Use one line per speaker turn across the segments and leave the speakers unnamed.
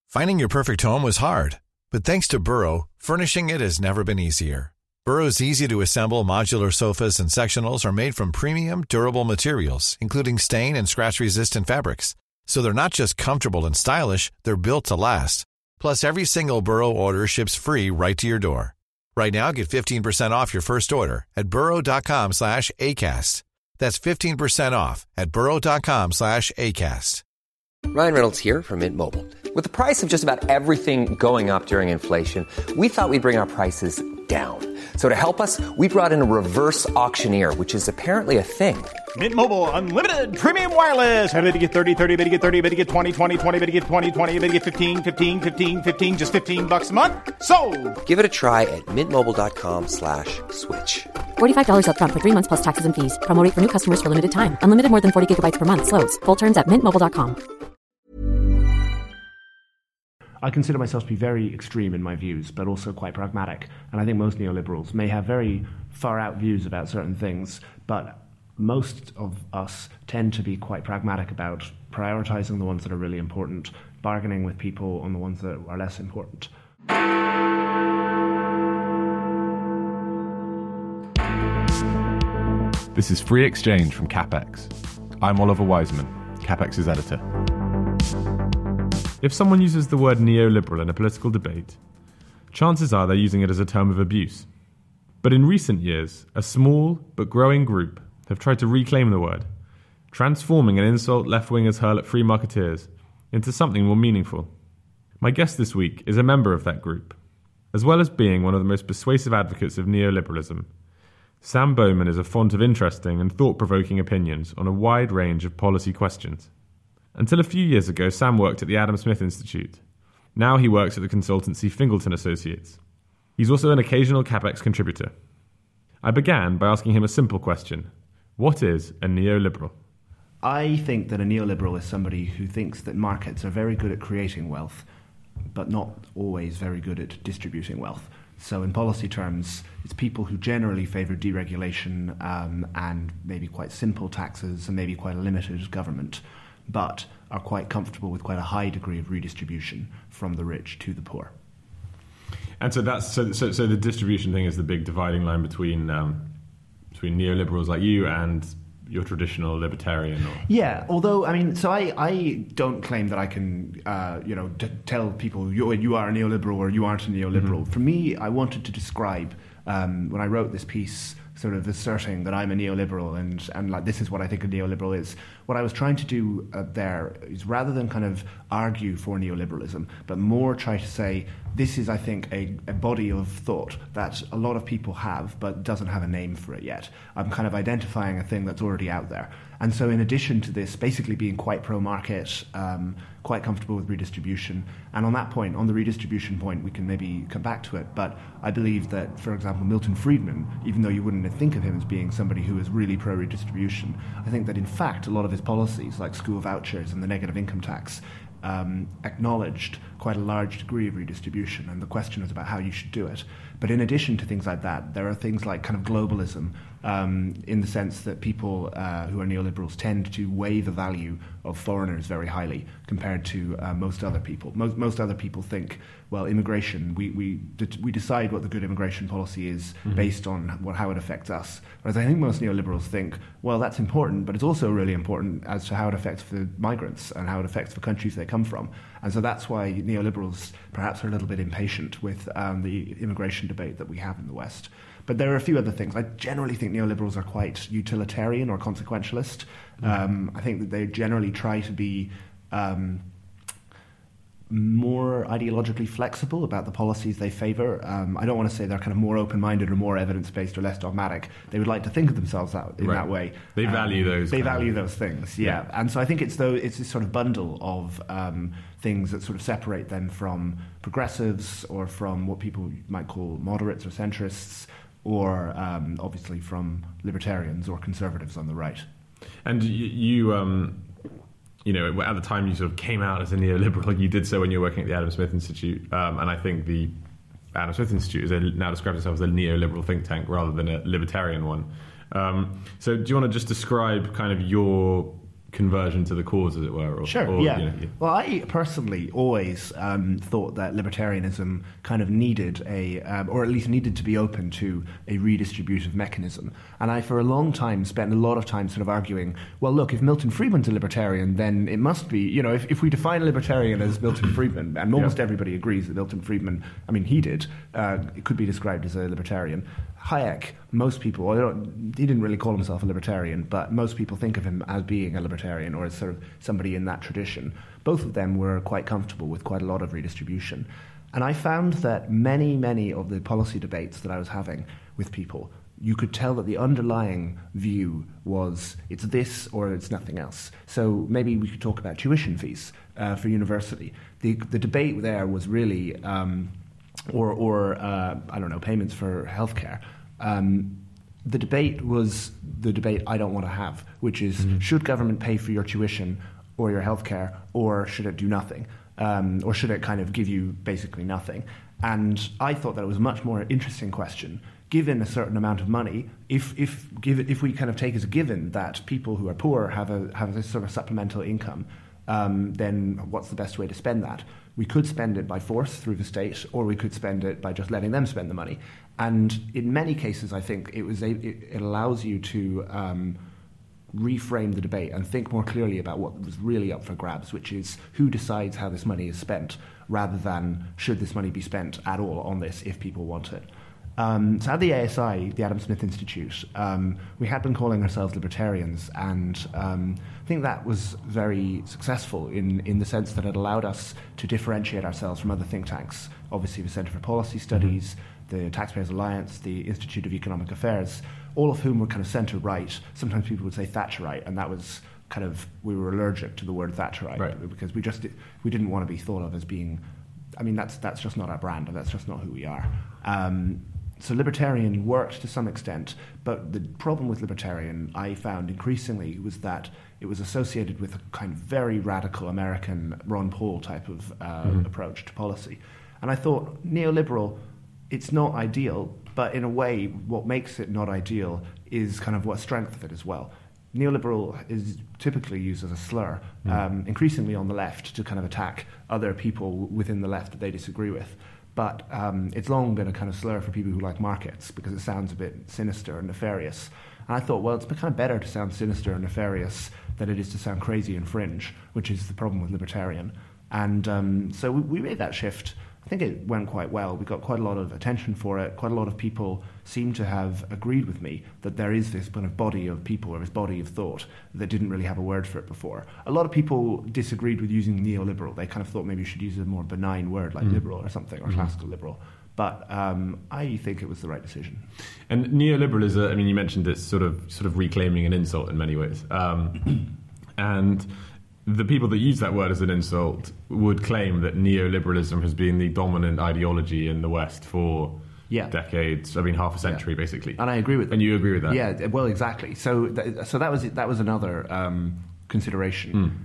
Finding your perfect home was hard, but thanks to Burrow, furnishing it has never been easier. Burrow's easy-to-assemble modular sofas and sectionals are made from premium, durable materials, including stain and scratch-resistant fabrics. So they're not just comfortable and stylish, they're built to last. Plus, every single Burrow order ships free right to your door. Right now, get 15% off your first order at burrow.com/ACAST. That's 15% off at burrow.com/ACAST.
Ryan Reynolds here from Mint Mobile. With the price of just about everything going up during inflation, we thought we'd bring our prices down. So to help us, we brought in a reverse auctioneer, which is apparently a thing.
Mint Mobile Unlimited Premium Wireless. How to get 30, 30, bit to get 30, bit to get 20, 20, 20, bit to get 20, 20, bit to get 15, 15, 15, 15, just $15 a month? Sold!
Give it a try at mintmobile.com/switch.
$45 up front for 3 months plus taxes and fees. Promo rate for new customers for limited time. Unlimited more than 40 gigabytes per month. Slows full terms at mintmobile.com.
I consider myself to be very extreme in my views, but also quite pragmatic. And I think most neoliberals may have very far-out views about certain things, but most of us tend to be quite pragmatic about prioritizing the ones that are really important, bargaining with people on the ones that are less important.
This is Free Exchange from CapX. I'm Oliver Wiseman, CapX's editor. If someone uses the word neoliberal in a political debate, chances are they're using it as a term of abuse. But in recent years, a small but growing group have tried to reclaim the word, transforming an insult left-wingers hurl at free marketeers into something more meaningful. My guest this week is a member of that group. As well as being one of the most persuasive advocates of neoliberalism, Sam Bowman is a font of interesting and thought-provoking opinions on a wide range of policy questions. Until a few years ago, Sam worked at the Adam Smith Institute. Now he works at the consultancy Fingleton Associates. He's also an occasional CapX contributor. I began by asking him a simple question. What is a neoliberal?
I think that a neoliberal is somebody who thinks that markets are very good at creating wealth, but not always very good at distributing wealth. So in policy terms, it's people who generally favour deregulation and maybe quite simple taxes and maybe quite a limited government, but are quite comfortable with quite a high degree of redistribution from the rich to the poor.
And so that's so the distribution thing is the big dividing line between neoliberals like you and your traditional libertarian.
Yeah, although I don't claim that I can tell people you are a neoliberal or you aren't a neoliberal. For me, I wanted to describe when I wrote this piece, sort of asserting that I'm a neoliberal and like this is what I think a neoliberal is. What I was trying to do there is rather than kind of argue for neoliberalism, but more try to say this is, I think, a body of thought that a lot of people have but doesn't have a name for it yet. I'm kind of identifying a thing that's already out there. And so in addition to this, basically being quite pro-market, quite comfortable with redistribution, and on that point, on the redistribution point, we can maybe come back to it, but I believe that, for example, Milton Friedman, even though you wouldn't think of him as being somebody who is really pro-redistribution, I think that in fact a lot of his policies, like school vouchers and the negative income tax, acknowledged quite a large degree of redistribution, and the question was about how you should do it. But in addition to things like that, there are things like kind of globalism, in the sense that people who are neoliberals tend to weigh the value of foreigners very highly compared to most other people. Most other people think, well, immigration, we decide what the good immigration policy is based on how it affects us. Whereas I think most neoliberals think, well, that's important, but it's also really important as to how it affects the migrants and how it affects the countries they come from. And so that's why neoliberals perhaps are a little bit impatient with the immigration debate that we have in the West. But there are a few other things. I generally think neoliberals are quite utilitarian or consequentialist. I think that they generally try to be more ideologically flexible about the policies they favour. I don't want to say they're kind of more open-minded or more evidence-based or less dogmatic. They would like to think of themselves that way.
They value those.
They value those things, yeah. And so I think it's this sort of bundle of things that sort of separate them from progressives or from what people might call moderates or centrists, or obviously from libertarians or conservatives on the right.
And you at the time you sort of came out as a neoliberal. You did so when you were working at the Adam Smith Institute, and I think the Adam Smith Institute now describes itself as a neoliberal think tank rather than a libertarian one. So do you want to just describe kind of your conversion to the cause, as it were. Or,
Sure,
or,
yeah.
Well,
I personally always thought that libertarianism kind of needed or at least needed to be open to a redistributive mechanism. And I, for a long time, spent a lot of time sort of arguing, well, look, if Milton Friedman's a libertarian, then it must be, if we define a libertarian as Milton Friedman, and almost everybody agrees that Milton Friedman, he did, it could be described as a libertarian. Hayek, most people, he didn't really call himself a libertarian, but most people think of him as being a libertarian or as sort of somebody in that tradition. Both of them were quite comfortable with quite a lot of redistribution. And I found that many of the policy debates that I was having with people, you could tell that the underlying view was it's this or it's nothing else. So maybe we could talk about tuition fees for university. The debate there was really... payments for healthcare. The debate was the debate I don't want to have, which is should government pay for your tuition or your healthcare, or should it do nothing, or should it kind of give you basically nothing? And I thought that it was a much more interesting question. Given a certain amount of money, if we kind of take as a given that people who are poor have this sort of supplemental income, then what's the best way to spend that? We could spend it by force through the state, or we could spend it by just letting them spend the money. And in many cases, I think it allows you to reframe the debate and think more clearly about what was really up for grabs, which is who decides how this money is spent, rather than should this money be spent at all on this if people want it. So at the ASI, the Adam Smith Institute, we had been calling ourselves libertarians, and I think that was very successful in the sense that it allowed us to differentiate ourselves from other think tanks. Obviously, the Centre for Policy Studies, the Taxpayers Alliance, the Institute of Economic Affairs, all of whom were kind of centre-right. Sometimes people would say Thatcherite, and that was kind of, we were allergic to the word Thatcherite, right, because we didn't want to be thought of as being, that's just not our brand, and that's just not who we are. So libertarian worked to some extent, but the problem with libertarian, I found increasingly, was that it was associated with a kind of very radical American Ron Paul type of approach to policy. And I thought, neoliberal, it's not ideal, but in a way, what makes it not ideal is kind of what strength of it as well. Neoliberal is typically used as a slur, increasingly on the left, to kind of attack other people within the left that they disagree with. But it's long been a kind of slur for people who like markets, because it sounds a bit sinister and nefarious. And I thought, well, it's kind of better to sound sinister and nefarious than it is to sound crazy and fringe, which is the problem with libertarian. And so we made that shift. I think it went quite well. We got quite a lot of attention for it. Quite a lot of people seem to have agreed with me that there is this kind of body of people, or this body of thought, that didn't really have a word for it before. A lot of people disagreed with using neoliberal. They kind of thought maybe you should use a more benign word like liberal or something, or classical liberal. But I think it was the right decision.
And neoliberal is, you mentioned it's sort of reclaiming an insult in many ways. And the people that use that word as an insult would claim that neoliberalism has been the dominant ideology in the West for decades. Half a century, basically. And
I agree with that.
And you agree with that?
Yeah, well, exactly. So that was another consideration.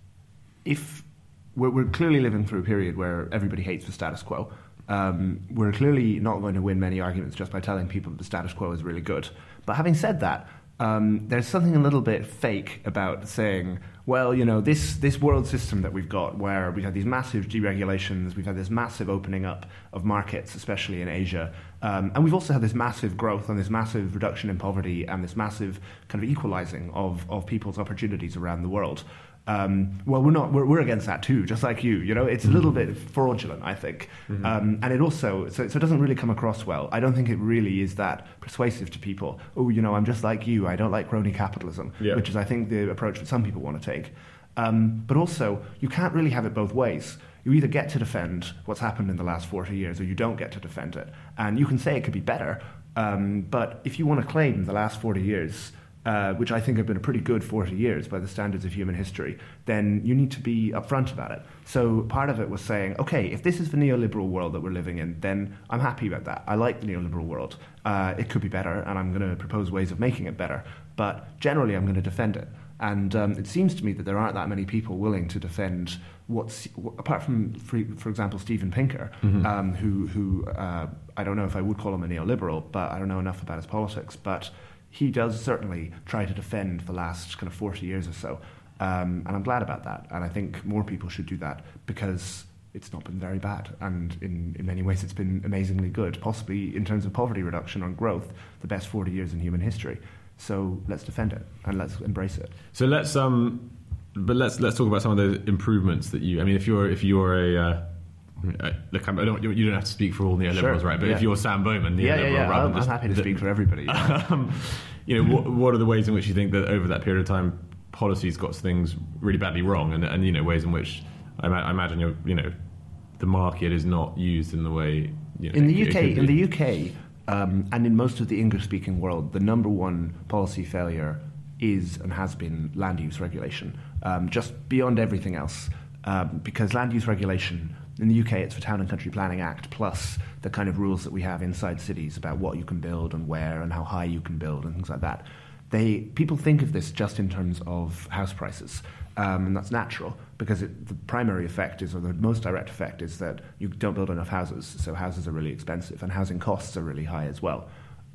If we're clearly living through a period where everybody hates the status quo, we're clearly not going to win many arguments just by telling people that the status quo is really good. But having said that, there's something a little bit fake about saying, well, this world system that we've got, where we've had these massive deregulations, we've had this massive opening up of markets, especially in Asia, and we've also had this massive growth and this massive reduction in poverty and this massive kind of equalizing of people's opportunities around the world. Well, we're against that too, just like you. It's a little bit fraudulent, I think, and it also so it doesn't really come across well. I don't think it really is that persuasive to people. Oh, I'm just like you. I don't like crony capitalism, which is, I think, the approach that some people want to take. But also, you can't really have it both ways. You either get to defend what's happened in the last 40 years, or you don't get to defend it. And you can say it could be better, but if you want to claim the last 40 years. Which I think have been a pretty good 40 years by the standards of human history, then you need to be upfront about it. So part of it was saying, okay, if this is the neoliberal world that we're living in, then I'm happy about that. I like the neoliberal world. It could be better, and I'm going to propose ways of making it better. But generally, I'm going to defend it. And it seems to me that there aren't that many people willing to defend apart from, for example, Steven Pinker, who I don't know if I would call him a neoliberal, but I don't know enough about his politics, but he does certainly try to defend the last kind of 40 years or so. And I'm glad about that. And I think more people should do that because it's not been very bad. And in many ways, it's been amazingly good, possibly in terms of poverty reduction and growth, the best 40 years in human history. So let's defend it and let's embrace it.
So let's talk about some of those improvements that you. I mean, if you're look, you don't have to speak for all neoliberals,
Sure,
right? But
yeah.
if you're Sam Bowman, neoliberal, rather than
I'm
just
happy to speak for everybody. Yeah.
What are the ways in which you think that over that period of time, policies got things really badly wrong, and ways in which I imagine the market is not used in the way
in the UK. And in most of the English-speaking world, the number one policy failure is and has been land use regulation, just beyond everything else. Because land use regulation, in the UK, it's the Town and Country Planning Act, plus the kind of rules that we have inside cities about what you can build and where and how high you can build and things like that. People think of this just in terms of house prices, and that's natural because the primary effect is, or the most direct effect is that you don't build enough houses, so houses are really expensive and housing costs are really high as well.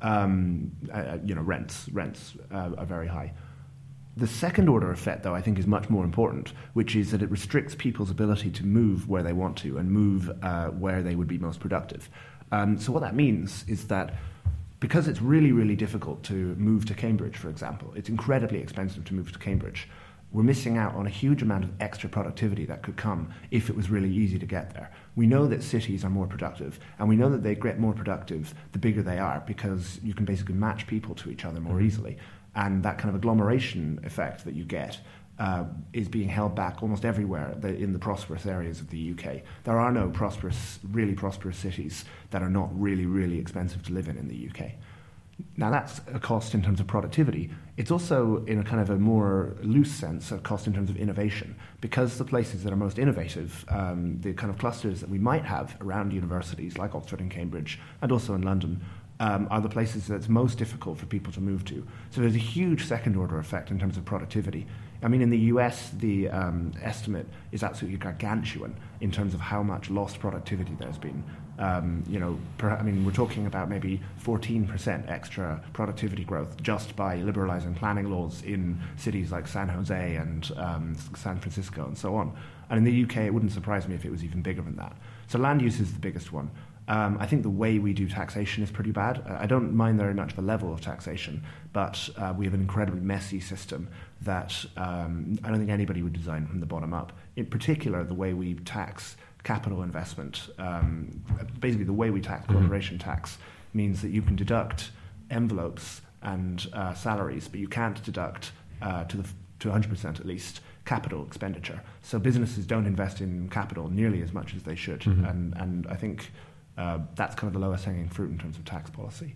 Rents are very high. The second order effect, though, I think is much more important, which is that it restricts people's ability to move where they want to and move where they would be most productive. So what that means is that because it's really, really difficult to move to Cambridge, for example, it's incredibly expensive to move to Cambridge, we're missing out on a huge amount of extra productivity that could come if it was really easy to get there. We know that cities are more productive, and we know that they get more productive the bigger they are because you can basically match people to each other more easily. And that kind of agglomeration effect that you get is being held back almost everywhere in the prosperous areas of the UK. There are no really prosperous cities that are not really, really expensive to live in the UK. Now, that's a cost in terms of productivity. It's also, in a kind of a more loose sense, a cost in terms of innovation. Because the places that are most innovative, the kind of clusters that we might have around universities like Oxford and Cambridge, and also in London, are the places that's most difficult for people to move to. So there's a huge second-order effect in terms of productivity. I mean, in the US, the estimate is absolutely gargantuan in terms of how much lost productivity there's been. We're talking about maybe 14% extra productivity growth just by liberalizing planning laws in cities like San Jose and San Francisco and so on. And in the UK, it wouldn't surprise me if it was even bigger than that. So land use is the biggest one. I think the way we do taxation is pretty bad. I don't mind very much the level of taxation, but we have an incredibly messy system that I don't think anybody would design from the bottom up. In particular, the way we tax capital investment, basically the way we tax corporation tax, means that you can deduct envelopes and salaries, but you can't deduct to 100% at least capital expenditure. So businesses don't invest in capital nearly as much as they should, and I think that's kind of the lowest hanging fruit in terms of tax policy.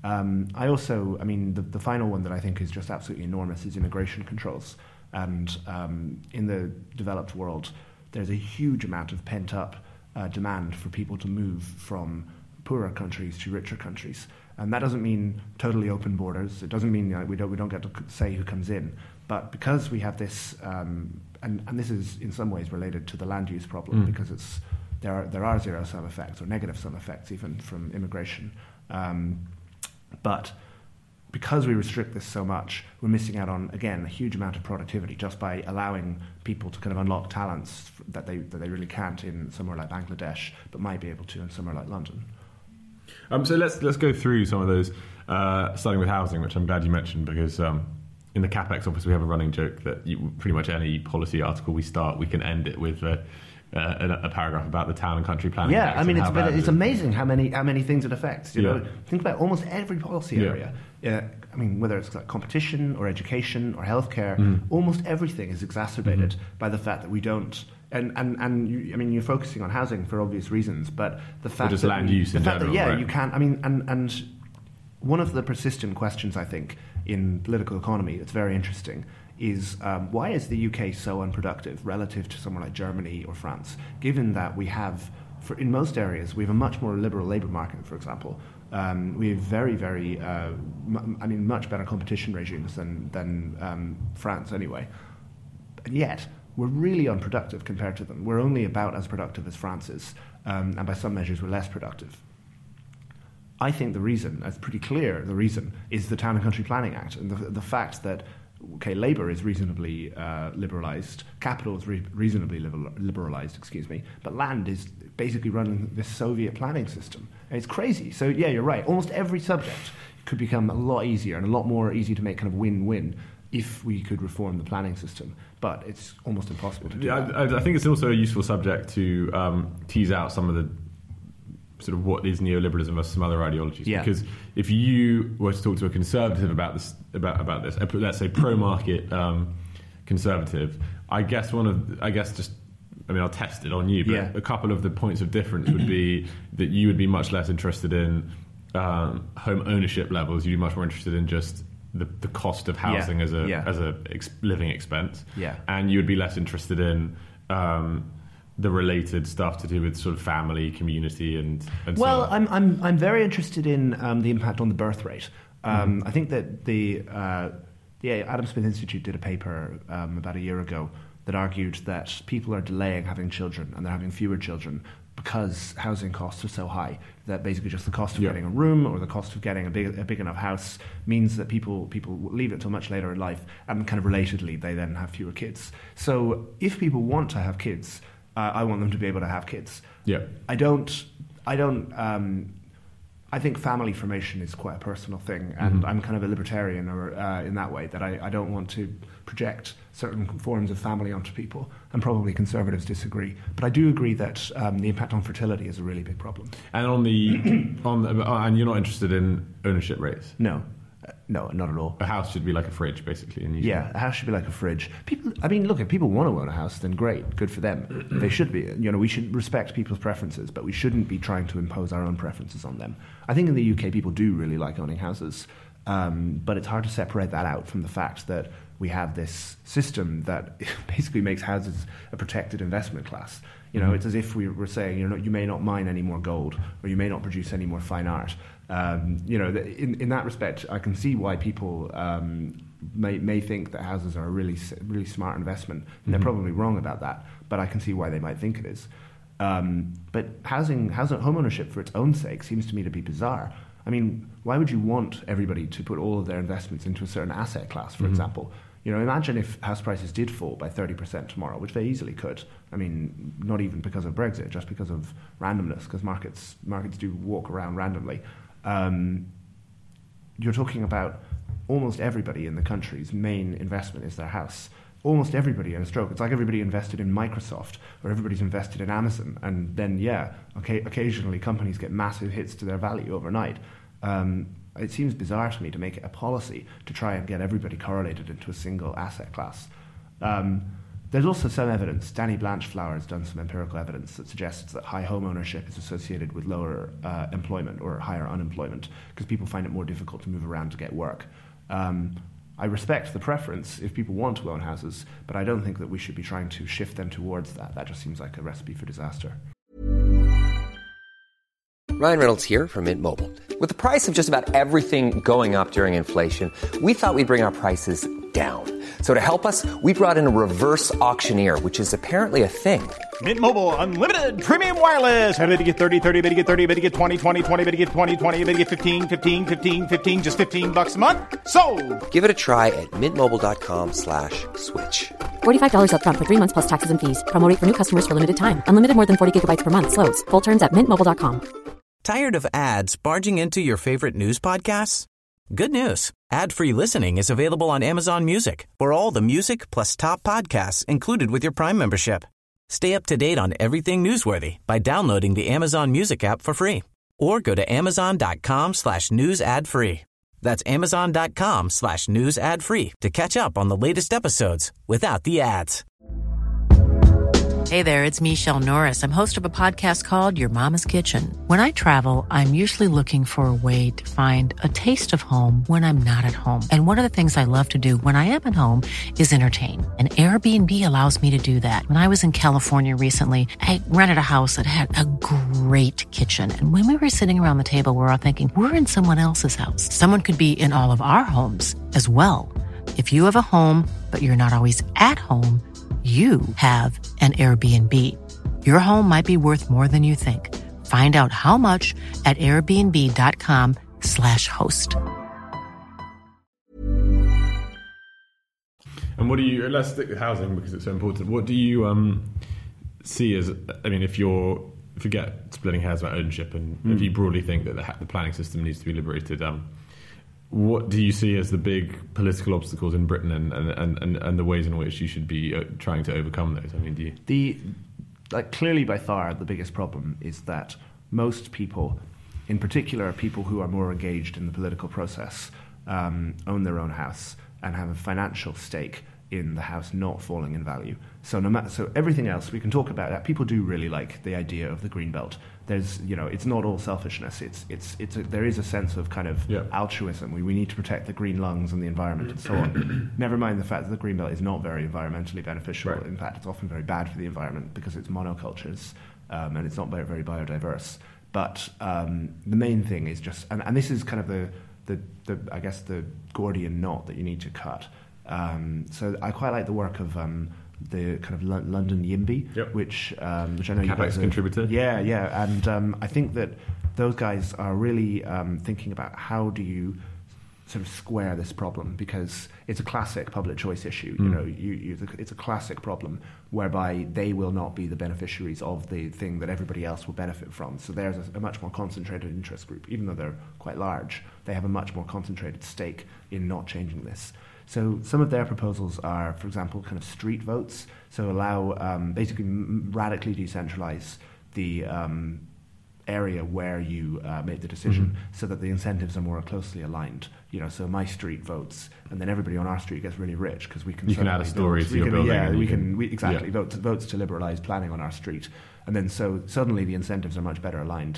The final one that I think is just absolutely enormous is immigration controls. And in the developed world, there's a huge amount of pent-up demand for people to move from poorer countries to richer countries. And that doesn't mean totally open borders. It doesn't mean we don't get to say who comes in. But because we have this, and this is in some ways related to the land use problem, because there are zero-sum effects or negative-sum effects even from immigration. But because we restrict this so much, we're missing out on, again, a huge amount of productivity just by allowing people to kind of unlock talents that they really can't in somewhere like Bangladesh, but might be able to in somewhere like London.
So let's go through some of those, starting with housing, which I'm glad you mentioned, because in the CapEx office we have a running joke that pretty much any policy article we can end it with a paragraph about the Town and Country Planning Act.
Yeah, I mean, it's amazing how many things it affects. You know, think about almost every policy area. I mean, whether it's like competition or education or healthcare, almost everything is exacerbated by the fact that we don't. You're focusing on housing for obvious reasons, but the fact
just
that
land use in general, right?
You can't. I mean, and one of the persistent questions I think in political economy that's very interesting is why is the UK so unproductive relative to somewhere like Germany or France, given that we have, in most areas, we have a much more liberal labour market, for example. We have very, very, much better competition regimes than France anyway. And yet, we're really unproductive compared to them. We're only about as productive as France is, and by some measures, we're less productive. I think the reason, it's pretty clear, the reason is the Town and Country Planning Act and the fact that okay, labour is reasonably liberalised, capital is reasonably liberalised, but land is basically running this Soviet planning system. And it's crazy. So yeah, you're right. Almost every subject could become a lot easier and a lot more easy to make kind of win-win if we could reform the planning system. But it's almost impossible to do that.
I think it's also a useful subject to tease out some of the sort of what is neoliberalism versus some other ideologies.
Yeah.
Because if you were to talk to a conservative about this, let's say pro-market conservative, I'll test it on you, but a couple of the points of difference would be that you would be much less interested in home ownership levels. You'd be much more interested in just the cost of housing as a living expense, and you would be less interested in the related stuff to do with sort of family, community, and
well,
so on.
I'm very interested in the impact on the birth rate. I think that the Adam Smith Institute did a paper about a year ago that argued that people are delaying having children and they're having fewer children because housing costs are so high that basically just the cost of getting a room or the cost of getting a big enough house means that people leave it till much later in life, and kind of relatedly they then have fewer kids. So if people want to have kids, I want them to be able to have kids. Yeah, I think family formation is quite a personal thing, and I'm kind of a libertarian in that way, that I don't want to project certain forms of family onto people, and probably conservatives disagree. But I do agree that the impact on fertility is a really big problem. And
and you're not interested in ownership rates?
No, not at all.
A house should be like a fridge, basically.
Yeah, a house should be like a fridge. If people want to own a house, then great, good for them. They should be. We should respect people's preferences, but we shouldn't be trying to impose our own preferences on them. I think in the UK, people do really like owning houses, but it's hard to separate that out from the fact that we have this system that basically makes houses a protected investment class. It's as if we were saying, you may not mine any more gold, or you may not produce any more fine art. In that respect, I can see why people may think that houses are a really, really smart investment, and they're probably wrong about that. But I can see why they might think it is. But home ownership for its own sake seems to me to be bizarre. I mean, why would you want everybody to put all of their investments into a certain asset class, for example? Imagine if house prices did fall by 30% tomorrow, which they easily could. I mean, not even because of Brexit, just because of randomness, because markets do walk around randomly. You're talking about almost everybody in the country's main investment is their house. Almost everybody in a stroke. It's like everybody invested in Microsoft, or everybody's invested in Amazon, and then occasionally companies get massive hits to their value overnight. It seems bizarre to me to make it a policy to try and get everybody correlated into a single asset class. There's also some evidence. Danny Blanchflower has done some empirical evidence that suggests that high home ownership is associated with lower employment or higher unemployment, because people find it more difficult to move around to get work. I respect the preference if people want to own houses, but I don't think that we should be trying to shift them towards that. That just seems like a recipe for disaster.
Ryan Reynolds here from Mint Mobile. With the price of just about everything going up during inflation, we thought we'd bring our prices down. So to help us, we brought in a reverse auctioneer, which is apparently a thing.
Mint Mobile Unlimited Premium Wireless. How to get 30, 30, bit to get 30, bit to get 20, 20, 20, bit to get 20, 20, bit to get 15, 15, 15, 15, just $15 a month? Sold!
Give it a try at mintmobile.com/switch.
$45 up front for 3 months plus taxes and fees. Promo rate for new customers for limited time. Unlimited more than 40 gigabytes per month. Slows full terms at mintmobile.com.
Tired of ads barging into your favorite news podcasts? Good news. Ad-free listening is available on Amazon Music for all the music plus top podcasts included with your Prime membership. Stay up to date on everything newsworthy by downloading the Amazon Music app for free, or go to amazon.com/news ad free. That's amazon.com/news ad free to catch up on the latest episodes without the ads.
Hey there, it's Michelle Norris. I'm host of a podcast called Your Mama's Kitchen. When I travel, I'm usually looking for a way to find a taste of home when I'm not at home. And one of the things I love to do when I am at home is entertain. And Airbnb allows me to do that. When I was in California recently, I rented a house that had a great kitchen. And when we were sitting around the table, we were all thinking, we're in someone else's house. Someone could be in all of our homes as well. If you have a home, but you're not always at home, you have an Airbnb. Your home might be worth more than you think. Find out how much at airbnb.com/host.
And what do you? Let's stick with housing because it's so important. What do you see as? I mean, if you forget splitting hairs about ownership, and if you broadly think that the planning system needs to be liberated, what do you see as the big political obstacles in Britain, and the ways in which you should be trying to overcome those? I mean, do you?
Clearly by far the biggest problem is that most people, in particular people who are more engaged in the political process, own their own house and have a financial stake in the house not falling in value. So so everything else we can talk about that. People do really like the idea of the green belt. There's, it's not all selfishness. There is a sense of kind of altruism. We need to protect the green lungs and the environment and so on. Never mind the fact that the green belt is not very environmentally beneficial. Right. In fact, it's often very bad for the environment because it's monocultures and it's not very, very biodiverse. But the main thing is just, and this is kind of the I guess the Gordian knot that you need to cut. So I quite like the work of the kind of London YIMBY, which I know you guys
contributor.
Yeah, and I think that those guys are really thinking about how do you sort of square this problem, because it's a classic public choice issue. It's a classic problem whereby they will not be the beneficiaries of the thing that everybody else will benefit from. So there's a much more concentrated interest group. Even though they're quite large, they have a much more concentrated stake in not changing this. So some of their proposals are, for example, kind of street votes. So allow, basically radically decentralize the area where you make the decision, so that the incentives are more closely aligned. So my street votes, and then everybody on our street gets really rich because we can.
You can add a story to your building.
Yeah, votes to liberalise planning on our street, and then so suddenly the incentives are much better aligned.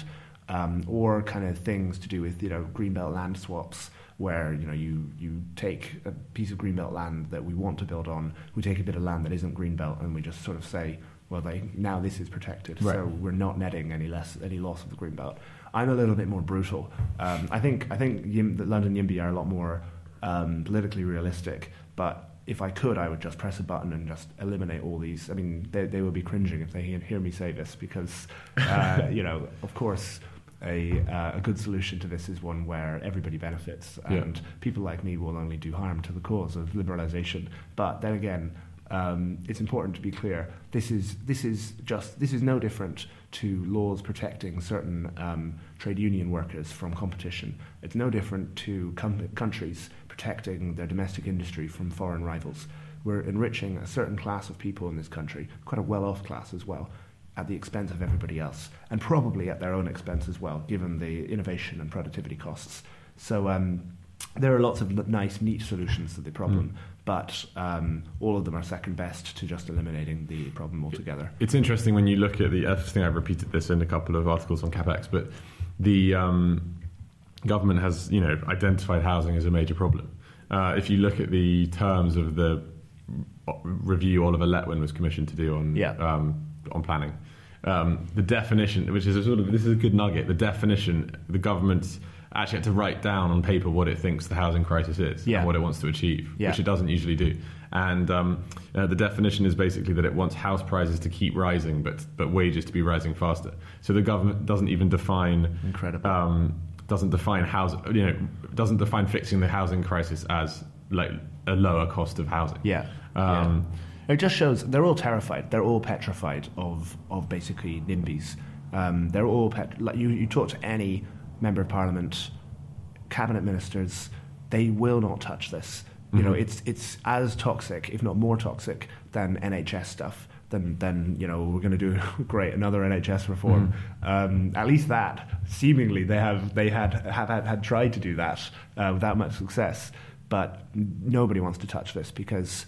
Or kind of things to do with greenbelt land swaps, where you take a piece of greenbelt land that we want to build on, we take a bit of land that isn't greenbelt, and we just sort of say, well, now this is protected, right. So we're not netting any loss of the greenbelt. I'm a little bit more brutal. I think the London YIMBY are a lot more politically realistic, but if I could, I would just press a button and just eliminate all these. I mean, they would be cringing if they hear me say this, because of course. A good solution to this is one where everybody benefits, and people like me will only do harm to the cause of liberalisation. But then again, it's important to be clear. This is no different to laws protecting certain trade union workers from competition. It's no different to countries protecting their domestic industry from foreign rivals. We're enriching a certain class of people in this country, quite a well-off class as well, at the expense of everybody else, and probably at their own expense as well, given the innovation and productivity costs. So there are lots of nice, neat solutions to the problem, but all of them are second best to just eliminating the problem altogether.
It's interesting when you look at I think I've repeated this in a couple of articles on CapEx, but the government has identified housing as a major problem. If you look at the terms of the review Oliver Letwin was commissioned to do on planning. The definition, which is this is a good nugget, the definition, the government's actually had to write down on paper what it thinks the housing crisis is and what it wants to achieve, which it doesn't usually do. And the definition is basically that it wants house prices to keep rising, but wages to be rising faster. So the government doesn't even define doesn't define fixing the housing crisis as like a lower cost of housing.
It just shows they're all terrified. They're all petrified of basically NIMBYs. They're all you talk to any member of parliament, cabinet ministers, they will not touch this. It's as toxic, if not more toxic, than NHS stuff. Then we're going to do another NHS reform. At least that seemingly they had tried to do that without much success. But nobody wants to touch this because.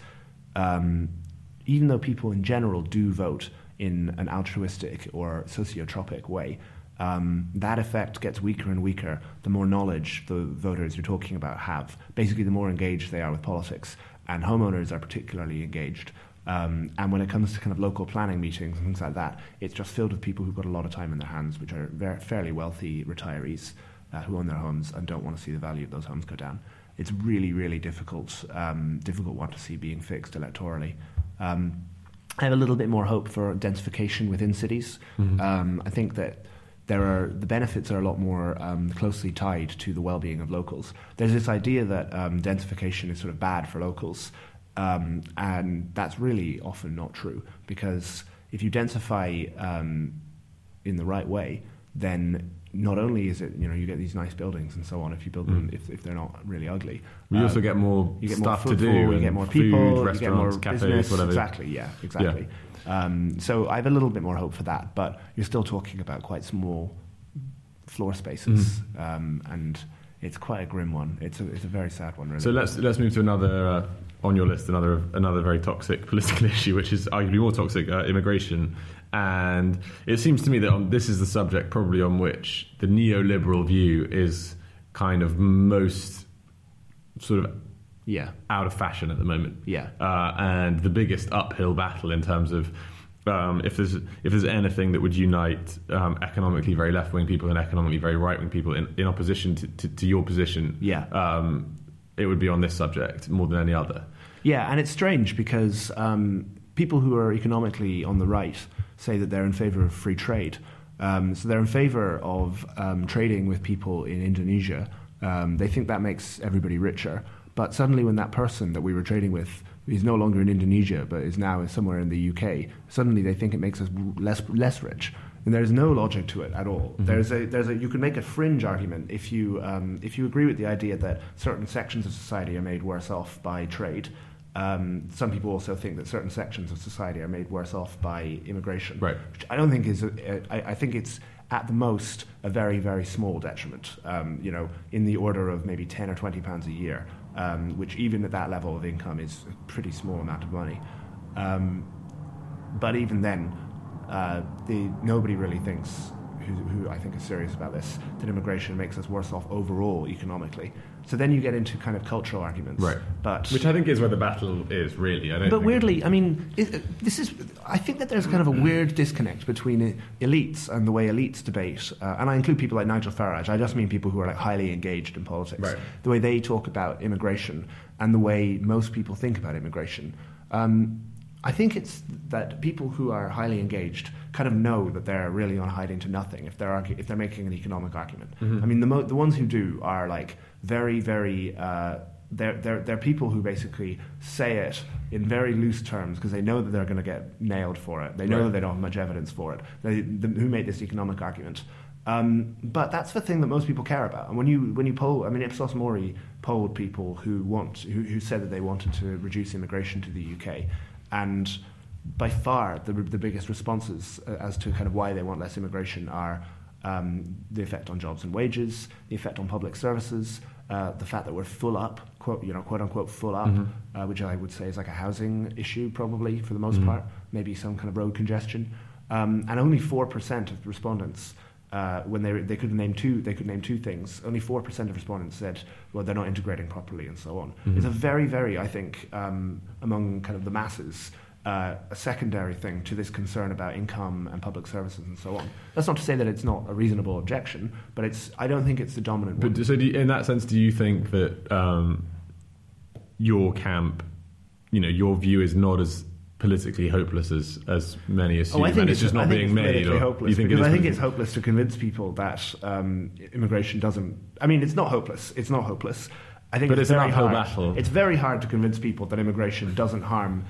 Even though people in general do vote in an altruistic or sociotropic way, that effect gets weaker and weaker the more knowledge the voters you're talking about have. Basically, the more engaged they are with politics, and homeowners are particularly engaged. And when it comes to kind of local planning meetings and things like that, it's just filled with people who've got a lot of time in their hands, which are fairly wealthy retirees who own their homes and don't want to see the value of those homes go down. It's really, really difficult one to see being fixed electorally. I have a little bit more hope for densification within cities. I think that the benefits are a lot more closely tied to the well-being of locals. There's this idea that densification is sort of bad for locals, And that's really often not true, because if you densify in the right way, then not only is it, you get these nice buildings and so on if you build them, if they're not really ugly.
You also get more stuff to do.
You get more people,
food, restaurants,
you get more
cafes,
business.
whatever.
Exactly. So I have a little bit more hope for that, but you're still talking about quite small floor spaces, and it's quite a grim one. It's a very sad one, really.
So let's move to another on your list, another very toxic political issue, which is arguably more toxic, immigration. And it seems to me that this is the subject probably on which the neoliberal view is kind of most sort of out of fashion at the moment. And the biggest uphill battle in terms of if there's anything that would unite economically very left-wing people and economically very right-wing people in opposition to your position, it would be on this subject more than any other.
Yeah, and it's strange because people who are economically on the right say that they're in favour of free trade. So they're in favour of trading with people in Indonesia. They think that makes everybody richer. But suddenly when that person that we were trading with is no longer in Indonesia but is now somewhere in the UK, suddenly they think it makes us less rich. And there's no logic to it at all. Mm-hmm. You can make a fringe argument if you agree with the idea that certain sections of society are made worse off by trade. Some people also think that certain sections of society are made worse off by immigration,
right.
Which I don't think is. I think it's at the most a very, very small detriment. In the order of maybe £10 or £20 a year, which even at that level of income is a pretty small amount of money. But even then, nobody really thinks, who I think is serious about this, that immigration makes us worse off overall economically. So then you get into kind of cultural arguments,
right?
Which
I think is where the battle is, really.
But weirdly, I mean, I think that there's kind of a weird disconnect between elites and the way elites debate, and I include people like Nigel Farage. I just mean people who are like highly engaged in politics.
Right.
The way they talk about immigration and the way most people think about immigration. I think it's that people who are highly engaged kind of know that they're really on hiding to nothing if they're making an economic argument. Mm-hmm. I mean, the ones who do are like very, very. They're people who basically say it in very loose terms because they know that they're going to get nailed for it. They know that they don't have much evidence for it. Who made this economic argument? But that's the thing that most people care about. And when you poll, I mean, Ipsos Mori polled people who said that they wanted to reduce immigration to the UK. And by far, the biggest responses as to kind of why they want less immigration are the effect on jobs and wages, the effect on public services, the fact that we're full up, quote unquote full up, mm-hmm. Which I would say is like a housing issue probably for the most part, maybe some kind of road congestion, and only 4% of respondents. When they could name two things. Only 4% of respondents said, well, they're not integrating properly, and so on. Mm-hmm. It's a very, very, I think, among kind of the masses, a secondary thing to this concern about income and public services and so on. That's not to say that it's not a reasonable objection, but I don't think it's the dominant one.
But so, in that sense, do you think that your camp, your view is not as politically hopeless as many assume, and it's just not being made? Or
hopeless, because I think it's hopeless to convince people that immigration doesn't. I mean, it's not hopeless. It's not hopeless. I think,
but
it's
an
very
uphill
hard.
battle.
It's very hard to convince people that immigration doesn't harm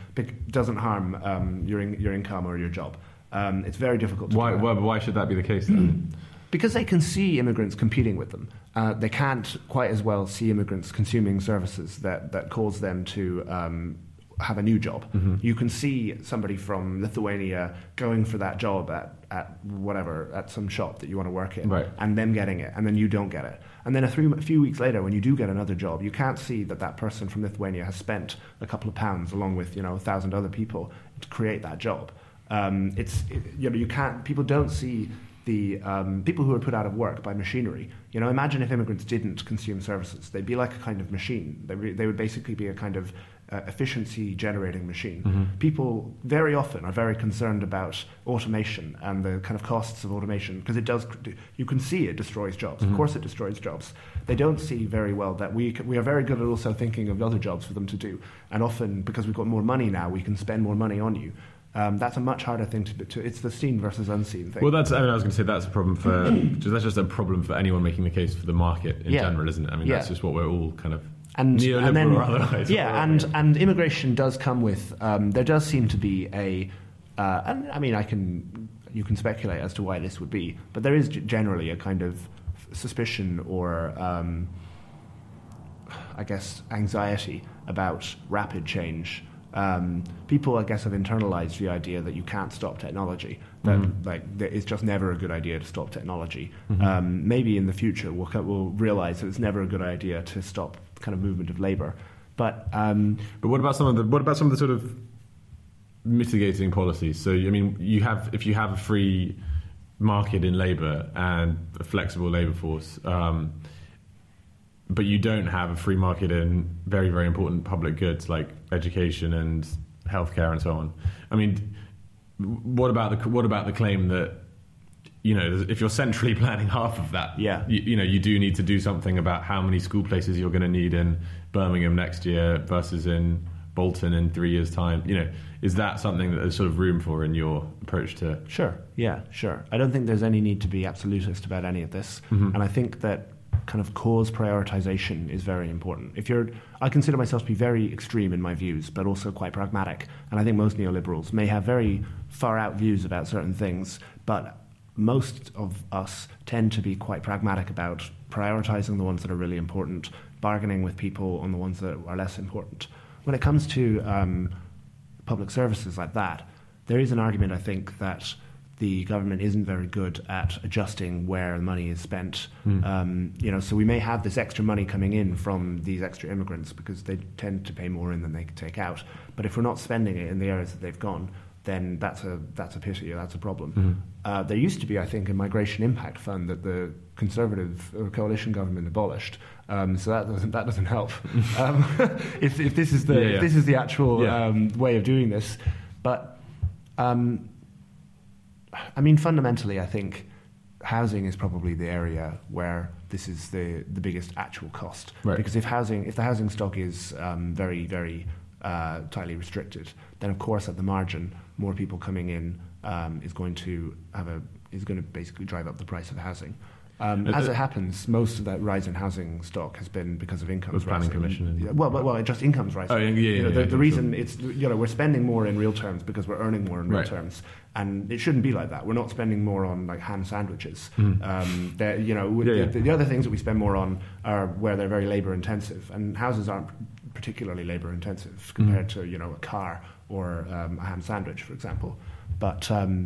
your income or your job. It's very difficult.
Why should that be the case then?
Because they can see immigrants competing with them. They can't quite as well see immigrants consuming services that cause them to have a new job. Mm-hmm. You can see somebody from Lithuania going for that job at some shop that you want to work in,
right.
and them getting it, and then you don't get it. And then a few weeks later, when you do get another job, you can't see that person from Lithuania has spent a couple of pounds along with 1,000 other people to create that job. You can't. People don't see the people who are put out of work by machinery. Imagine if immigrants didn't consume services; they'd be like a kind of machine. They would basically be a kind of efficiency generating machine. Mm-hmm. People very often are very concerned about automation and the kind of costs of automation because you can see it destroys jobs. Mm-hmm. Of course it destroys jobs. They don't see very well that we are very good at also thinking of other jobs for them to do, and often because we've got more money now, we can spend more money on you. That's a much harder thing to do. It's the seen versus unseen thing.
Well, I was going to say that's a problem that's just a problem for anyone making the case for the market in general, isn't it? I mean, that's just what we're all kind of.
And
neoliberal
then,
or otherwise.
Yeah, and immigration does come with. There does seem to be a. And I mean, you can speculate as to why this would be, but there is generally a kind of suspicion or, I guess, anxiety about rapid change. People, I guess, have internalized the idea that you can't stop technology. That it's just never a good idea to stop technology. Maybe in the future we'll realize that it's never a good idea to stop kind of movement of labor. But
what about some of the sort of mitigating policies? So I mean, if you have a free market in labor and a flexible labor force, but you don't have a free market in very, very important public goods like education and healthcare and so on. I mean, what about the claim that, you know, if you're centrally planning half of that, you do need to do something about how many school places you're going to need in Birmingham next year versus in Bolton in 3 years' time? You know, is that something that there's sort of room for in your approach to?
Sure. I don't think there's any need to be absolutist about any of this, and I think that kind of cause prioritization is very important. I consider myself to be very extreme in my views, but also quite pragmatic. And I think most neoliberals may have very far out views about certain things, but most of us tend to be quite pragmatic about prioritizing the ones that are really important, bargaining with people on the ones that are less important. When it comes to public services like that, there is an argument, I think, that the government isn't very good at adjusting where the money is spent. So we may have this extra money coming in from these extra immigrants because they tend to pay more in than they can take out. But if we're not spending it in the areas that they've gone, then that's a pity, or that's a problem. There used to be, I think, a migration impact fund that the Conservative or coalition government abolished. So that doesn't help. If this is the actual way of doing this, but. I mean, fundamentally, I think housing is probably the area where this is the biggest actual cost. Right. Because if the housing stock is very, very tightly restricted, then of course at the margin, more people coming in is going to basically drive up the price of housing. As it happens, most of that rise in housing stock has been because of incomes rising.
Planning permission.
Well, just incomes rising. The reason it's, we're spending more in real terms because we're earning more in real terms, and it shouldn't be like that. We're not spending more on like ham sandwiches. The other things that we spend more on are where they're very labour intensive, and houses aren't particularly labour intensive compared to a car or a ham sandwich, for example. But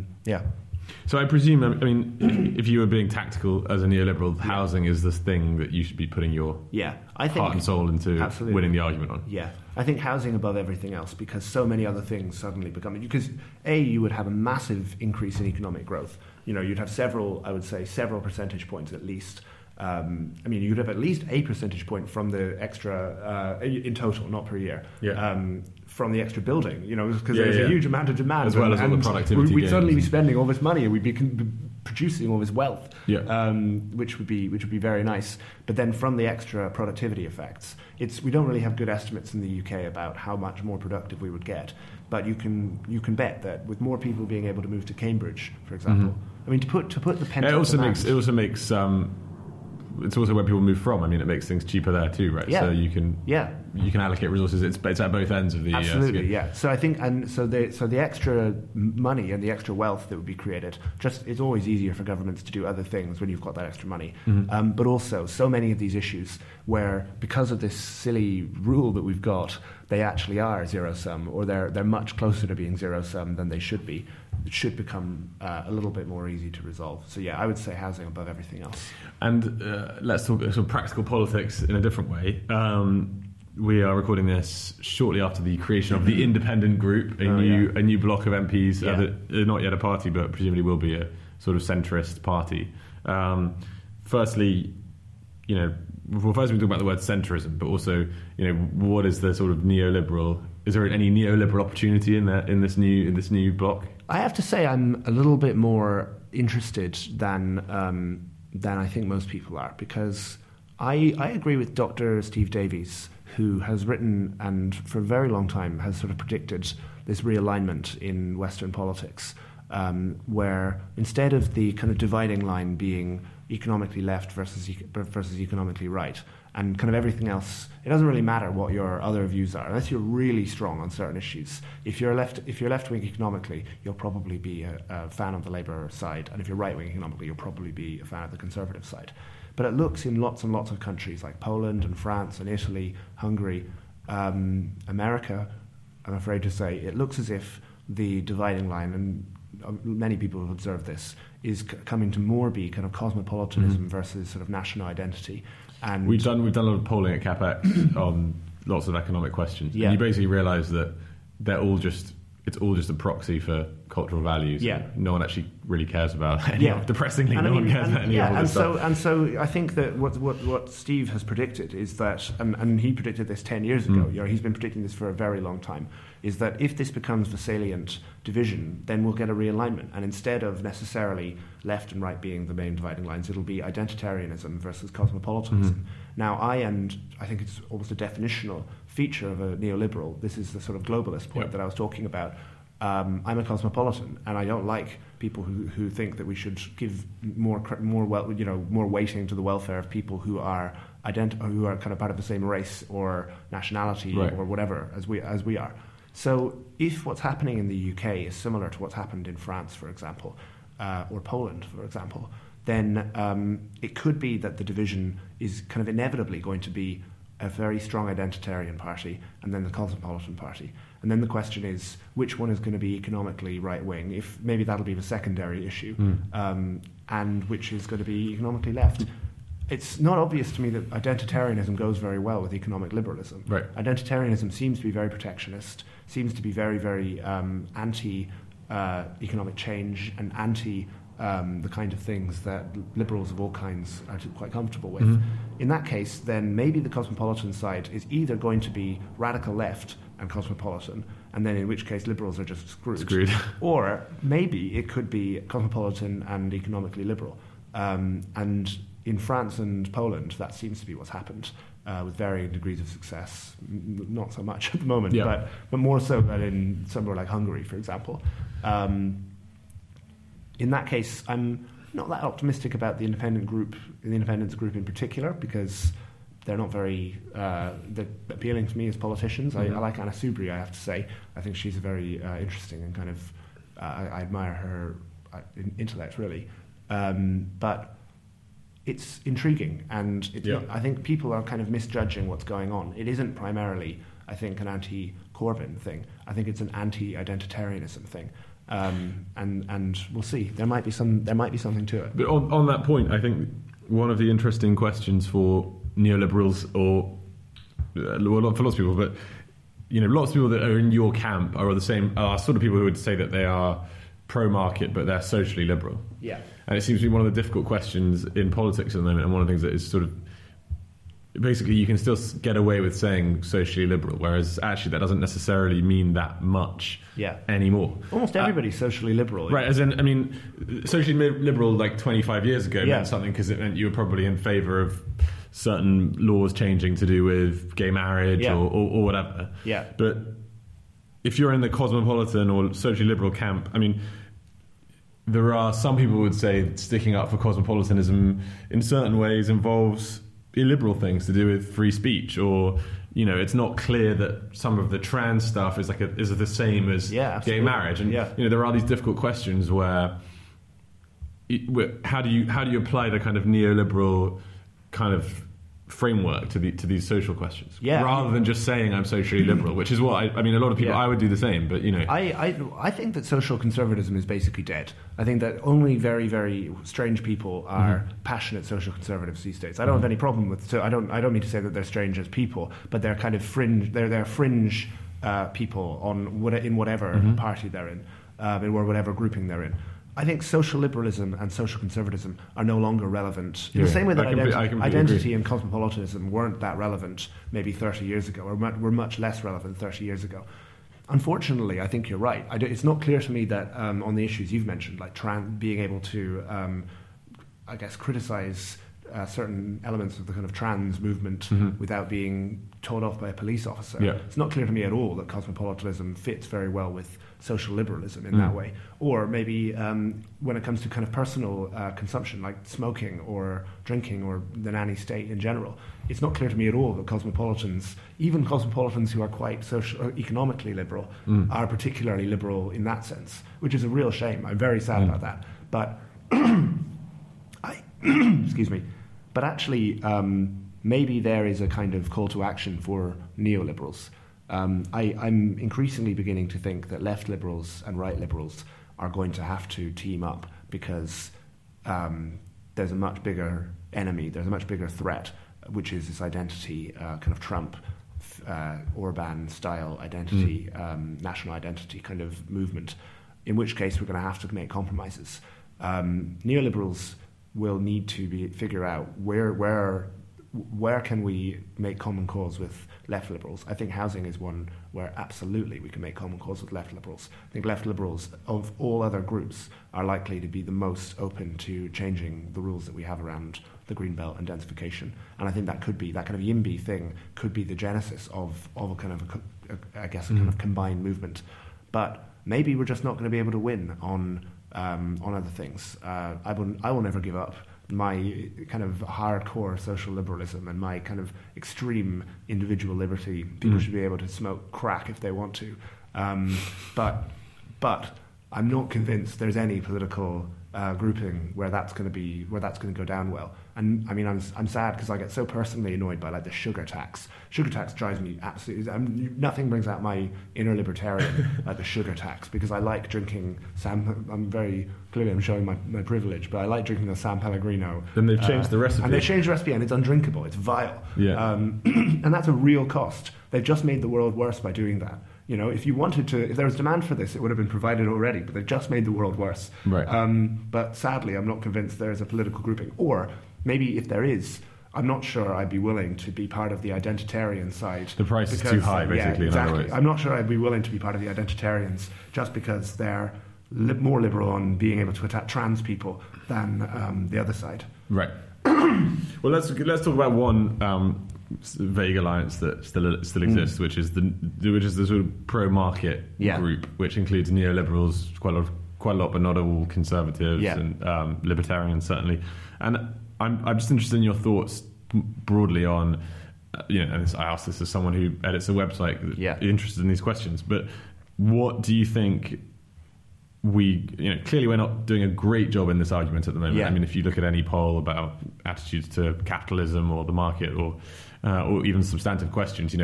So I presume, I mean, if you were being tactical as a neoliberal, housing is this thing that you should be putting your heart and soul into winning the argument on.
Yeah, I think housing above everything else, because so many other things suddenly become... Because, you would have a massive increase in economic growth. You'd have several percentage points at least. You'd have at least a percentage point from the extra, in total, not per year, from the extra building, because there's a huge amount of demand.
As well as all the productivity
we'd suddenly be spending all this money and we'd be producing all this wealth, which would be very nice. But then from the extra productivity effects, we don't really have good estimates in the UK about how much more productive we would get. But you can bet that with more people being able to move to Cambridge, for example, I mean, to put the pent-up demand...
It also makes it's also where people move from. I mean, it makes things cheaper there too, right?
Yeah.
So you can allocate resources. It's at both ends of the
absolutely, So I think, and so the extra money and the extra wealth that would be created, it's always easier for governments to do other things when you've got that extra money. But also, so many of these issues where, because of this silly rule that we've got, they actually are zero sum, or they're much closer to being zero sum than they should be. It should become a little bit more easy to resolve. So I would say housing above everything else.
And let's talk sort of practical politics in a different way. We are recording this shortly after the creation of the Independent Group, a new block of MPs that are not yet a party, but presumably will be a sort of centrist party. Firstly, first we talk about the word centrism, but also, what is the sort of neoliberal? Is there any neoliberal opportunity in this new bloc?
I have to say, I'm a little bit more interested than I think most people are, because I agree with Dr. Steve Davies, who has written and for a very long time has sort of predicted this realignment in Western politics, where instead of the kind of dividing line being economically left versus economically right, and kind of everything else. It doesn't really matter what your other views are, unless you're really strong on certain issues. If you're left-wing economically, you'll probably be a fan of the Labour side, and if you're right-wing economically, you'll probably be a fan of the Conservative side. But it looks in lots and lots of countries like Poland and France and Italy, Hungary, America, I'm afraid to say, it looks as if the dividing line, and many people have observed this, is coming to more be kind of cosmopolitanism versus sort of national identity. And
we've done a lot of polling at CapX on lots of economic questions.
Yeah.
And you basically realise that it's all just a proxy for cultural values.
Yeah.
No one actually really cares about any of, depressingly, no one cares about any of all this stuff.
And so I think that what Steve has predicted is that, and he predicted this 10 years ago, he's been predicting this for a very long time, is that if this becomes the salient division, then we'll get a realignment. And instead of necessarily left and right being the main dividing lines, it'll be identitarianism versus cosmopolitanism. Now, I think it's almost a definitional feature of a neoliberal. This is the sort of globalist point that I was talking about. I'm a cosmopolitan, and I don't like people who think that we should give more weighting to the welfare of people who are kind of part of the same race or nationality or whatever as we are. So if what's happening in the UK is similar to what's happened in France, for example, or Poland, for example, then it could be that the division is kind of inevitably going to be a very strong identitarian party and then the cosmopolitan party. And then the question is, which one is going to be economically right-wing? If maybe that'll be the secondary issue, and which is going to be economically left. It's not obvious to me that identitarianism goes very well with economic liberalism.
Right.
Identitarianism seems to be very protectionist, seems to be very, very anti economic change and anti the kind of things that liberals of all kinds are quite comfortable with. In that case, then maybe the cosmopolitan side is either going to be radical left and cosmopolitan, and then in which case liberals are just screwed. Or maybe it could be cosmopolitan and economically liberal. And in France and Poland, that seems to be what's happened, with varying degrees of success. Not so much at the moment, but more so than in somewhere like Hungary, for example. In that case, I'm not that optimistic about the independence group in particular, because they're not very appealing to me as politicians. I like Anna Soubry, I have to say. I think she's a very interesting and kind of I admire her intellect, really. But it's intriguing, and I think people are kind of misjudging what's going on. It isn't primarily, I think, an anti-Corbyn thing. I think it's an anti-identitarianism thing. And we'll see. There might be something to it.
But on that point, I think one of the interesting questions for neoliberals, or not for lots of people, but lots of people that are in your camp are sort of people who would say that they are pro-market, but they're socially liberal.
Yeah.
And it seems to be one of the difficult questions in politics at the moment, and one of the things that is sort of basically you can still get away with saying socially liberal, whereas actually that doesn't necessarily mean that much anymore.
Almost everybody's socially liberal.
Right, as in, I mean, socially liberal like 25 years ago meant something because it meant you were probably in favour of certain laws changing to do with gay marriage or whatever.
Yeah.
But if you're in the cosmopolitan or socially liberal camp, I mean, there are some people who would say that sticking up for cosmopolitanism in certain ways involves illiberal things to do with free speech, or it's not clear that some of the trans stuff is the same as gay marriage, and there are these difficult questions where how do you apply the kind of neoliberal kind of framework to these social questions, rather than just saying I'm socially liberal, which is what I mean. A lot of people, I would do the same, but
I think that social conservatism is basically dead. I think that only very, very strange people are passionate social conservatives these days. I don't have any problem with. So I don't mean to say that they're strange as people, but they're kind of fringe. They're fringe people in whatever party they're in, or whatever grouping they're in. I think social liberalism and social conservatism are no longer relevant. In the same way that identity and cosmopolitanism weren't that relevant maybe 30 years ago, or were much less relevant 30 years ago. Unfortunately, I think you're right. It's not clear to me that on the issues you've mentioned, like being able to, criticise certain elements of the kind of trans movement without being told off by a police officer.
Yeah.
It's not clear to me at all that cosmopolitanism fits very well with social liberalism in that way. Or maybe when it comes to kind of personal consumption, like smoking or drinking or the nanny state in general, it's not clear to me at all that cosmopolitans, even cosmopolitans who are quite economically liberal, are particularly liberal in that sense, which is a real shame. I'm very sad about that. But excuse me. But actually, maybe there is a kind of call to action for neoliberals. I'm increasingly beginning to think that left liberals and right liberals are going to have to team up because there's a much bigger enemy, there's a much bigger threat, which is this identity, kind of Trump, Orban-style identity, national identity kind of movement, in which case we're going to have to make compromises. Neoliberals will need to figure out where can we make common cause with left liberals. I think housing is one where absolutely we can make common cause with left liberals. I think left liberals of all other groups are likely to be the most open to changing the rules that we have around the Greenbelt and densification. And I think that could be, that kind of YIMBY thing could be the genesis of a kind of, a kind of combined movement. But maybe we're just not going to be able to win on other things. I will never give up my kind of hardcore social liberalism and my kind of extreme individual liberty. People should be able to smoke crack if they want to, but I'm not convinced there's any political grouping where that's going to go down well. And I mean, I'm sad because I get so personally annoyed by like the sugar tax. Sugar tax drives me absolutely. Nothing brings out my inner libertarian like the sugar tax, because I like drinking I'm showing my privilege, but I like drinking the San Pellegrino.
Then they've changed the recipe.
And they've changed the recipe, and it's undrinkable. It's vile.
Yeah.
And that's a real cost. They've just made the world worse by doing that. You know, if there was demand for this, it would have been provided already, but they've just made the world worse.
Right.
But sadly, I'm not convinced there is a political grouping. Or maybe if there is, I'm not sure I'd be willing to be part of the identitarian side.
The price is too high, basically.
Yeah, exactly.
In other words.
I'm not sure I'd be willing to be part of the identitarians just because they're more liberal on being able to attack trans people than the other side.
Right. Well, let's talk about one vague alliance that still exists, which is the sort of pro-market group, which includes neoliberals, quite a lot, but not all conservatives and libertarians certainly. And I'm just interested in your thoughts broadly on, and I ask this as someone who edits a website, interested in these questions. But what do you think? Clearly we're not doing a great job in this argument at the moment. I mean, if you look at any poll about attitudes to capitalism or the market or even substantive questions,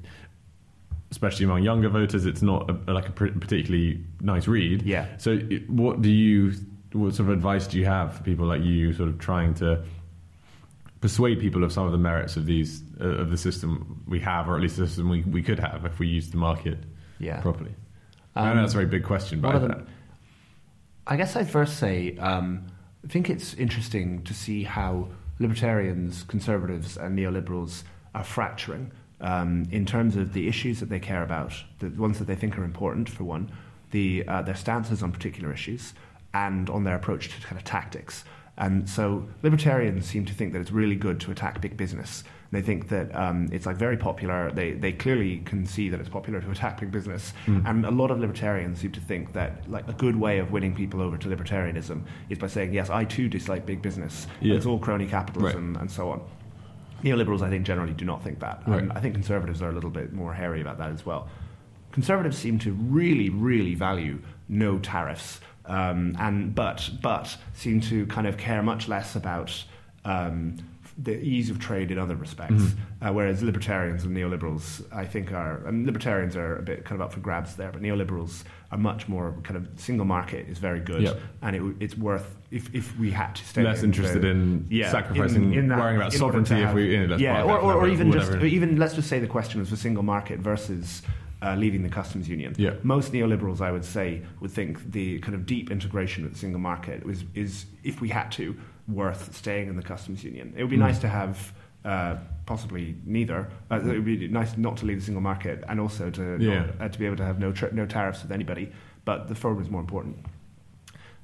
especially among younger voters, it's not a particularly nice read. Yeah. So what sort of advice do you have for people like you sort of trying to persuade people of some of the merits of of the system we have, or at least the system we could have if we used the market properly? I know that's a very big question, but
I guess I'd first say I think it's interesting to see how libertarians, conservatives and neoliberals are fracturing in terms of the issues that they care about, the ones that they think are important, for one, their stances on particular issues, and on their approach to kind of tactics. And so libertarians seem to think that it's really good to attack big business. They think that it's like very popular. They clearly can see that it's popular to attack big business. And a lot of libertarians seem to think that like a good way of winning people over to libertarianism is by saying, yes, I too dislike big business. It's all crony capitalism and so on. Neoliberals, I think, generally do not think that. I think conservatives are a little bit more hairy about that as well. Conservatives seem to really, really value no tariffs, but seem to kind of care much less about the ease of trade in other respects, whereas libertarians and neoliberals, I think, libertarians are a bit kind of up for grabs there, but neoliberals are much more kind of single market is very good, and it's worth, if we had to stay
less interested in sacrificing, worrying about sovereignty,
or even let's just say the question was for single market versus leaving the customs union. Most neoliberals, I would say, would think the kind of deep integration with the single market is, if we had to, worth staying in the customs union. It would be nice to have possibly neither. It would be nice not to leave the single market, and also to be able to have no tariffs with anybody. But the former is more important.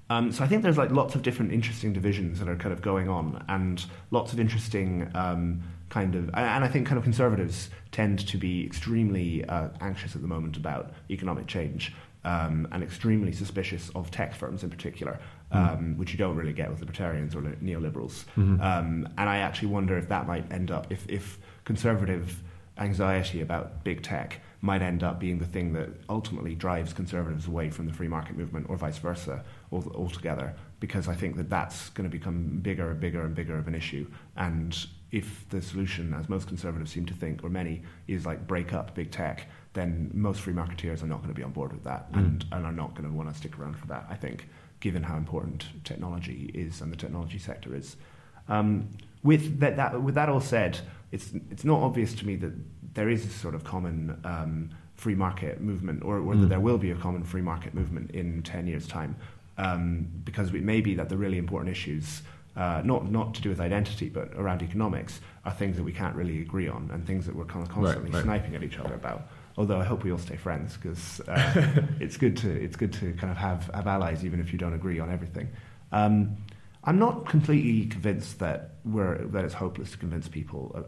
So I think there's like lots of different interesting divisions that are kind of going on, and lots of interesting and I think kind of conservatives tend to be extremely anxious at the moment about economic change, and extremely suspicious of tech firms in particular, which you don't really get with libertarians or neoliberals. And I actually wonder if that might end up, if conservative anxiety about big tech might end up being the thing that ultimately drives conservatives away from the free market movement, or vice versa altogether, because I think that that's going to become bigger and bigger and bigger of an issue. And if the solution, as most conservatives seem to think, or many, is like break up big tech, then most free marketeers are not going to be on board with that, and are not going to want to stick around for that, I think, given how important technology is and the technology sector is. With that all said, it's not obvious to me that there is a sort of common free market movement, or that there will be a common free market movement in 10 years' time, because it may be that the really important issues, not to do with identity, but around economics, are things that we can't really agree on, and things that we're kind of constantly sniping at each other about. Although I hope we all stay friends, because it's good to kind of have allies, even if you don't agree on everything. I'm not completely convinced that it's hopeless to convince people.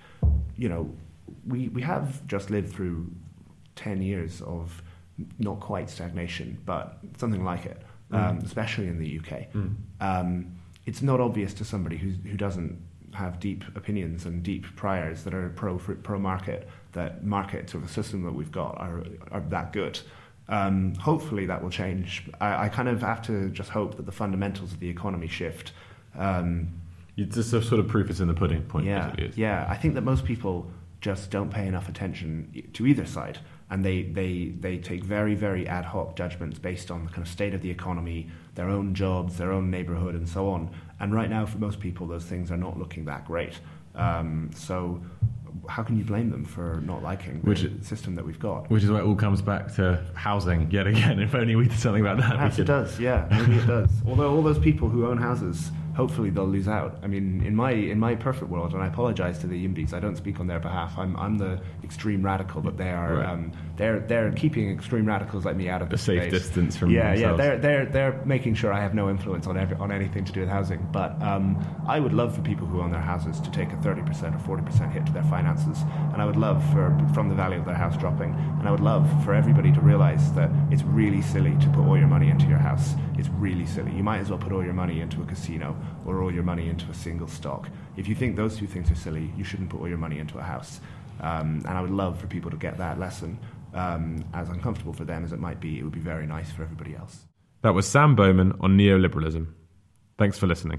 We have just lived through 10 years of not quite stagnation, but something like it, especially in the UK. It's not obvious to somebody who doesn't have deep opinions and deep priors that are pro market, that market sort of system that we've got are that good. Hopefully that will change. I kind of have to just hope that the fundamentals of the economy shift.
It's just a sort of proof is in the pudding point.
Yeah. I think that most people just don't pay enough attention to either side, and they take very, very ad hoc judgments based on the kind of state of the economy, their own jobs, their own neighbourhood, and so on. And right now, for most people, those things are not looking that great. So how can you blame them for not liking the system that we've got? Which
is why it all comes back to housing yet again. If only we did something about that.
Perhaps it does, yeah. Maybe it does. Although all those people who own houses, hopefully they'll lose out. I mean, in my perfect world, and I apologise to the Yimbys, I don't speak on their behalf. I'm the extreme radical, but they are they're keeping extreme radicals like me out of the
safe distance from themselves.
They're making sure I have no influence on anything to do with housing. But I would love for people who own their houses to take a 30% or 40% hit to their finances, and I would love from the value of their house dropping, and I would love for everybody to realise that it's really silly to put all your money into your house. It's really silly. You might as well put all your money into a casino, or all your money into a single stock. If you think those two things are silly, you shouldn't put all your money into a house. And I would love for people to get that lesson. As uncomfortable for them as it might be, it would be very nice for everybody else.
That was Sam Bowman on neoliberalism. Thanks for listening.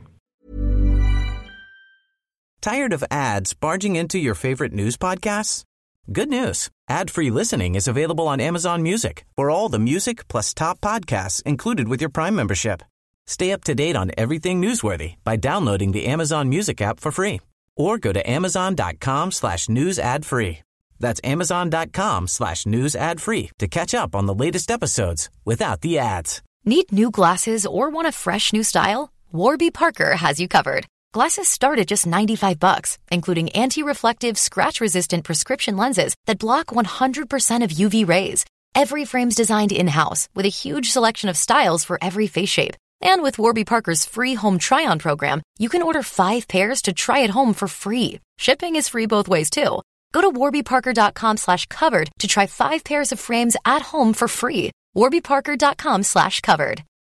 Tired of ads barging into your favorite news podcasts? Good news. Ad-free listening is available on Amazon Music for all the music plus top podcasts included with your Prime membership. Stay up to date on everything newsworthy by downloading the Amazon Music app for free, or go to amazon.com/news ad free. That's amazon.com/news ad free to catch up on the latest episodes without the ads.
Need new glasses or want a fresh new style? Warby Parker has you covered. Glasses start at just $95, including anti-reflective, scratch-resistant prescription lenses that block 100% of UV rays. Every frame's designed in-house with a huge selection of styles for every face shape. And with Warby Parker's free home try-on program, you can order 5 pairs to try at home for free. Shipping is free both ways, too. Go to warbyparker.com/covered to try 5 pairs of frames at home for free. warbyparker.com/covered.